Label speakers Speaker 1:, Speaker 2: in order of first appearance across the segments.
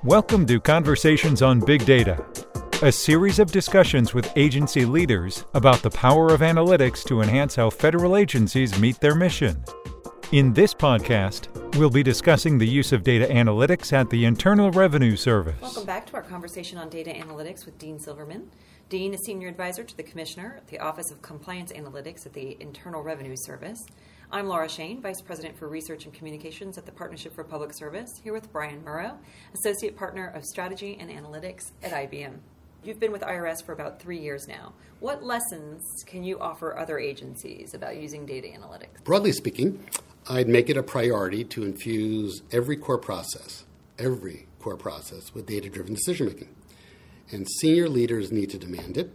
Speaker 1: Welcome to Conversations on Big Data, a series of discussions with agency leaders about the power of analytics to enhance how federal agencies meet their mission. In this podcast, we'll be discussing the use of data analytics at the Internal Revenue Service.
Speaker 2: Welcome back to our conversation on data analytics with Dean Silverman. Dean is Senior Advisor to the Commissioner at the Office of Compliance Analytics at the Internal Revenue Service. I'm Laura Shane, Vice President for Research and Communications at the Partnership for Public Service, here with Brian Murrow, Associate Partner of Strategy and Analytics at IBM. You've been with IRS for about 3 years now. What lessons can you offer other agencies about using data analytics?
Speaker 3: Broadly speaking, I'd make it a priority to infuse every core process with data-driven decision-making. And senior leaders need to demand it.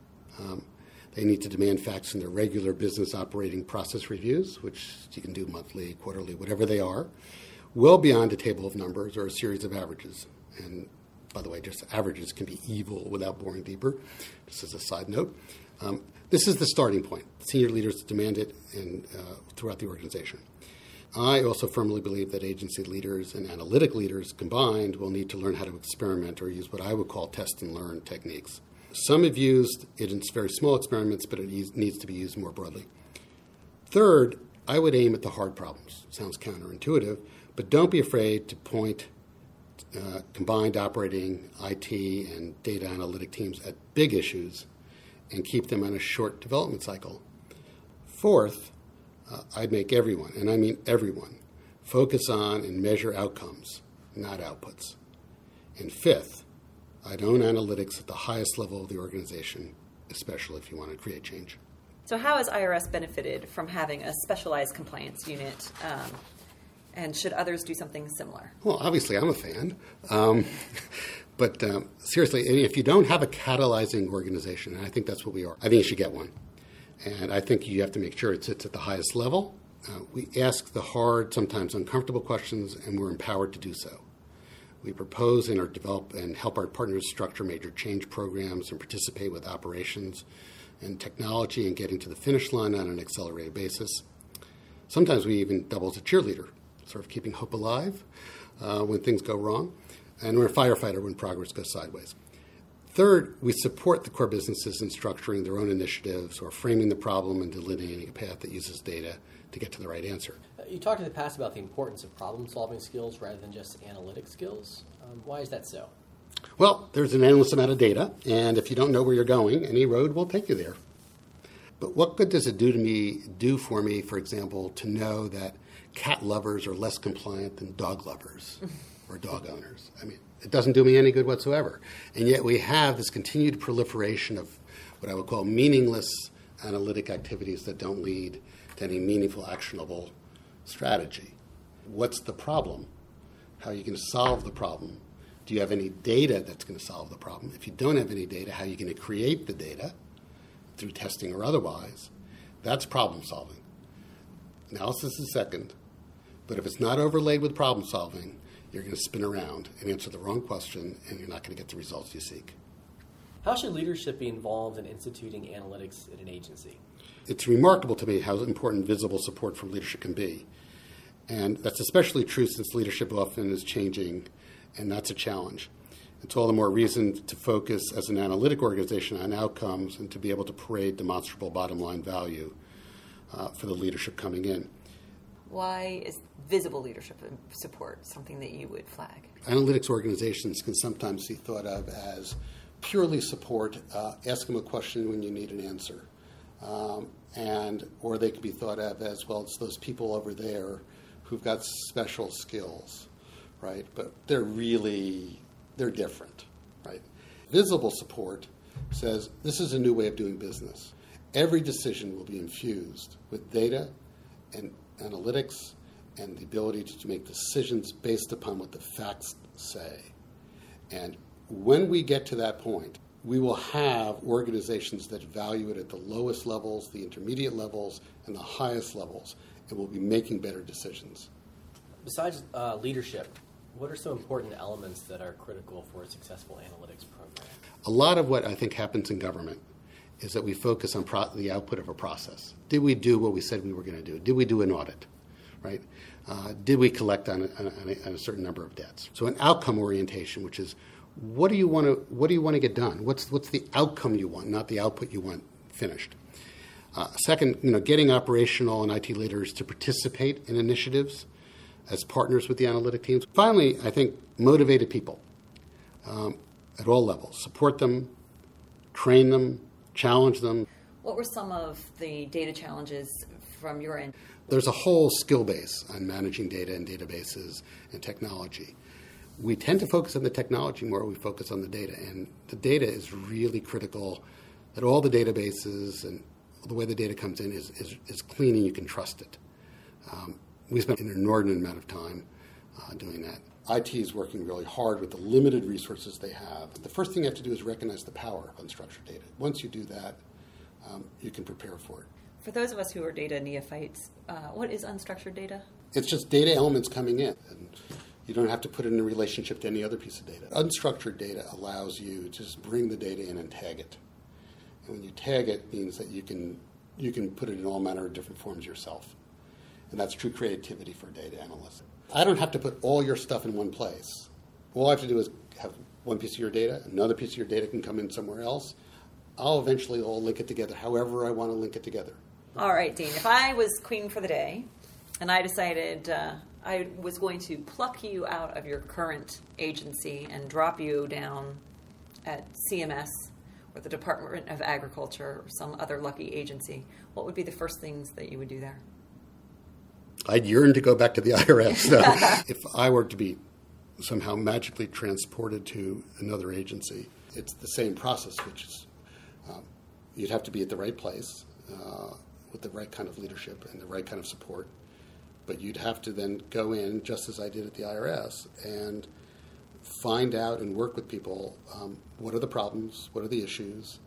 Speaker 3: They need to demand facts in their regular business operating process reviews, which you can do monthly, quarterly, whatever they are, well beyond a table of numbers or a series of averages. And by the way, just averages can be evil without boring deeper, just as a side note. This is the starting point. Senior leaders demand it throughout the organization. I also firmly believe that agency leaders and analytic leaders combined will need to learn how to experiment or use what I would call test and learn techniques. Some have used it in very small experiments, but it needs to be used more broadly. Third, I would aim at the hard problems. Sounds counterintuitive, but don't be afraid to point combined operating IT and data analytic teams at big issues and keep them on a short development cycle. Fourth, I'd make everyone, and I mean everyone, focus on and measure outcomes, not outputs. And fifth, I'd own analytics at the highest level of the organization, especially if you want to create change.
Speaker 2: So how has IRS benefited from having a specialized compliance unit, and should others do something similar?
Speaker 3: Well, obviously I'm a fan. But seriously, if you don't have a catalyzing organization, and I think that's what we are, I think you should get one. And I think you have to make sure it sits at the highest level. We ask the hard, sometimes uncomfortable questions, and we're empowered to do so. We propose and develop and help our partners structure major change programs and participate with operations and technology and getting to the finish line on an accelerated basis. Sometimes we even double as a cheerleader, sort of keeping hope alive when things go wrong. And we're a firefighter when progress goes sideways. Third, we support the core businesses in structuring their own initiatives or framing the problem and delineating a path that uses data to get to the right answer.
Speaker 4: You talked in the past about the importance of problem-solving skills rather than just analytic skills. Why is that so?
Speaker 3: Well, there's an endless amount of data, and if you don't know where you're going, any road will take you there. But what good does it do for me, for example, to know that cat lovers are less compliant than dog lovers or dog owners? I mean, it doesn't do me any good whatsoever. And yet we have this continued proliferation of what I would call meaningless analytic activities that don't lead to any meaningful, actionable strategy. What's the problem? How are you going to solve the problem? Do you have any data that's going to solve the problem? If you don't have any data, how are you going to create the data through testing or otherwise? That's problem solving. Analysis is second, but if it's not overlaid with problem solving, you're going to spin around and answer the wrong question, and you're not going to get the results you seek.
Speaker 4: How should leadership be involved in instituting analytics at an agency?
Speaker 3: It's remarkable to me how important visible support from leadership can be. And that's especially true since leadership often is changing, and that's a challenge. It's all the more reason to focus as an analytic organization on outcomes and to be able to parade demonstrable bottom line value for the leadership coming in.
Speaker 2: Why is visible leadership support something that you would flag?
Speaker 3: Analytics organizations can sometimes be thought of as purely support, ask them a question when you need an answer. Or they could be thought of as, well, it's those people over there who've got special skills, right? But they're different, right? Visible support says this is a new way of doing business. Every decision will be infused with data and analytics and the ability to make decisions based upon what the facts say. And when we get to that point, we will have organizations that value it at the lowest levels, the intermediate levels, and the highest levels, and will be making better decisions.
Speaker 4: Besides leadership, what are some important elements that are critical for a successful analytics program?
Speaker 3: A lot of what I think happens in government is that we focus on the output of a process. Did we do what we said we were going to do? Did we do an audit? right? Did we collect on a certain number of debts? So an outcome orientation, which is what do you want to get done? What's the outcome you want, not the output you want finished? Second, getting operational and IT leaders to participate in initiatives as partners with the analytic teams. Finally, I think motivated people at all levels. Support them, train them, challenge them.
Speaker 2: What were some of the data challenges from your end?
Speaker 3: There's a whole skill base on managing data and databases and technology. We tend to focus on the technology more than we focus on the data. And the data is really critical, that all the databases and the way the data comes in is clean and you can trust it. We spent an inordinate amount of time doing that. IT is working really hard with the limited resources they have. The first thing you have to do is recognize the power of unstructured data. Once you do that, you can prepare for it.
Speaker 2: For those of us who are data neophytes, what is unstructured data?
Speaker 3: It's just data elements coming in, and you don't have to put it in a relationship to any other piece of data. Unstructured data allows you to just bring the data in and tag it. And when you tag it, means that you can put it in all manner of different forms yourself. And that's true creativity for data analysts. I don't have to put all your stuff in one place. All I have to do is have one piece of your data, another piece of your data can come in somewhere else. I'll eventually all link it together, however I want to link it together.
Speaker 2: All right, Dean, if I was queen for the day and I decided I was going to pluck you out of your current agency and drop you down at CMS or the Department of Agriculture or some other lucky agency, what would be the first things that you would do there?
Speaker 3: I'd yearn to go back to the IRS. If I were to be somehow magically transported to another agency, it's the same process, which is you'd have to be at the right place with the right kind of leadership and the right kind of support. But you'd have to then go in, just as I did at the IRS, and find out and work with people, what are the problems, what are the issues,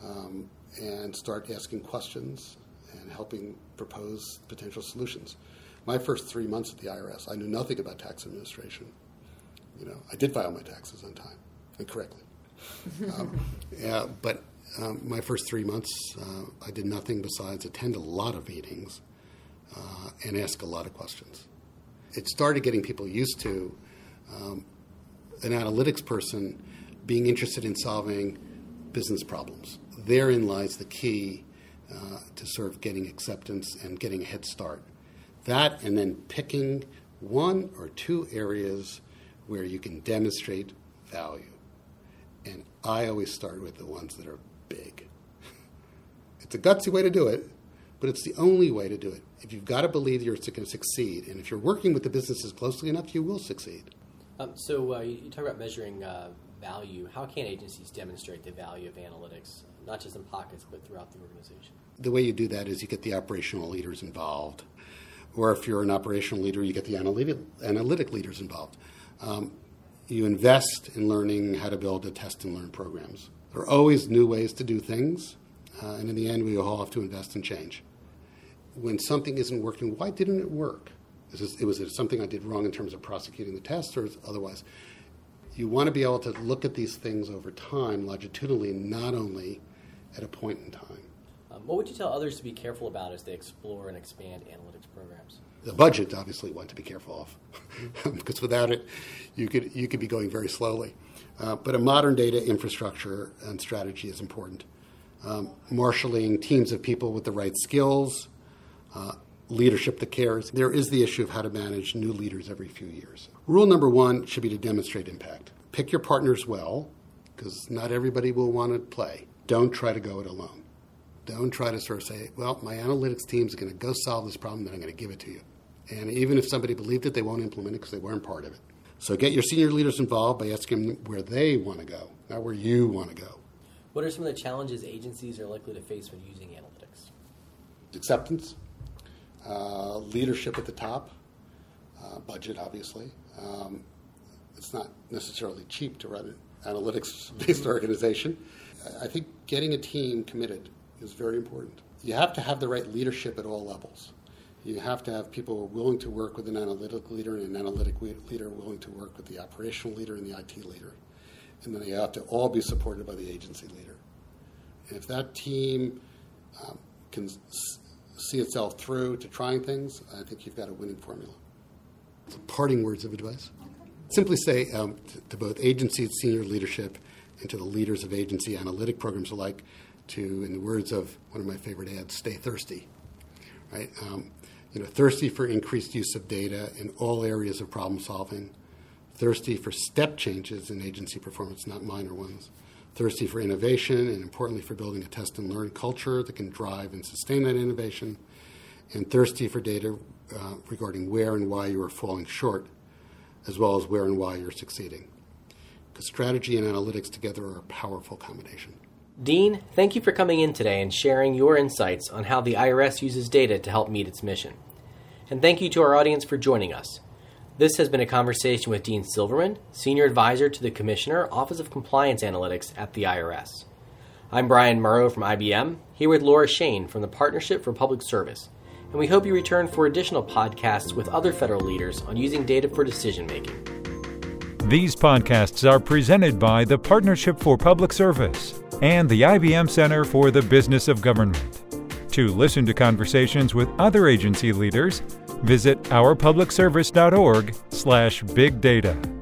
Speaker 3: and start asking questions and helping propose potential solutions. My first 3 months at the IRS, I knew nothing about tax administration. I did file my taxes on time and correctly. But my first 3 months, I did nothing besides attend a lot of meetings and ask a lot of questions. It started getting people used to an analytics person being interested in solving business problems. Therein lies the key to sort of getting acceptance and getting a head start. That, and then picking one or two areas where you can demonstrate value. And I always start with the ones that are big. It's a gutsy way to do it, but it's the only way to do it. If you've got to believe you're going to succeed, and if you're working with the businesses closely enough, you will succeed.
Speaker 4: So you talk about measuring value. How can agencies demonstrate the value of analytics, not just in pockets, but throughout the organization?
Speaker 3: The way you do that is you get the operational leaders involved. Or if you're an operational leader, you get the analytic leaders involved. You invest in learning how to build test and learn programs. There are always new ways to do things, and in the end, we all have to invest and change. When something isn't working, why didn't it work? Was it something I did wrong in terms of prosecuting the test, or otherwise? You want to be able to look at these things over time, longitudinally, not only at a point in time.
Speaker 4: What would you tell others to be careful about as they explore and expand analytics programs?
Speaker 3: The budget, obviously, one to be careful of, because without it, you could be going very slowly. But a modern data infrastructure and strategy is important. Marshalling teams of people with the right skills, leadership that cares. There is the issue of how to manage new leaders every few years. Rule number one should be to demonstrate impact. Pick your partners well, because not everybody will want to play. Don't try to go it alone. Don't try to sort of say, well, my analytics team is going to go solve this problem, then I'm going to give it to you. And even if somebody believed it, they won't implement it because they weren't part of it. So get your senior leaders involved by asking them where they want to go, not where you want to go.
Speaker 4: What are some of the challenges agencies are likely to face when using analytics?
Speaker 3: Acceptance, leadership at the top, budget, obviously. It's not necessarily cheap to run an analytics-based organization. I think getting a team committed is very important. You have to have the right leadership at all levels. You have to have people who are willing to work with an analytic leader and an analytic leader willing to work with the operational leader and the IT leader. And then they have to all be supported by the agency leader. And if that team can see itself through to trying things, I think you've got a winning formula. So parting words of advice. Simply say to both agency senior leadership and to the leaders of agency analytic programs alike, to, in the words of one of my favorite ads, stay thirsty. Right? Thirsty for increased use of data in all areas of problem solving. Thirsty for step changes in agency performance, not minor ones. Thirsty for innovation, and importantly for building a test and learn culture that can drive and sustain that innovation. And thirsty for data regarding where and why you are falling short, as well as where and why you're succeeding. Because strategy and analytics together are a powerful combination.
Speaker 4: Dean, thank you for coming in today and sharing your insights on how the IRS uses data to help meet its mission. And thank you to our audience for joining us. This has been a conversation with Dean Silverman, Senior Advisor to the Commissioner, Office of Compliance Analytics at the IRS. I'm Brian Murrow from IBM, here with Laura Shane from the Partnership for Public Service, and we hope you return for additional podcasts with other federal leaders on using data for decision-making.
Speaker 1: These podcasts are presented by the Partnership for Public Service and the IBM Center for the Business of Government. To listen to conversations with other agency leaders, visit ourpublicservice.org/bigdata.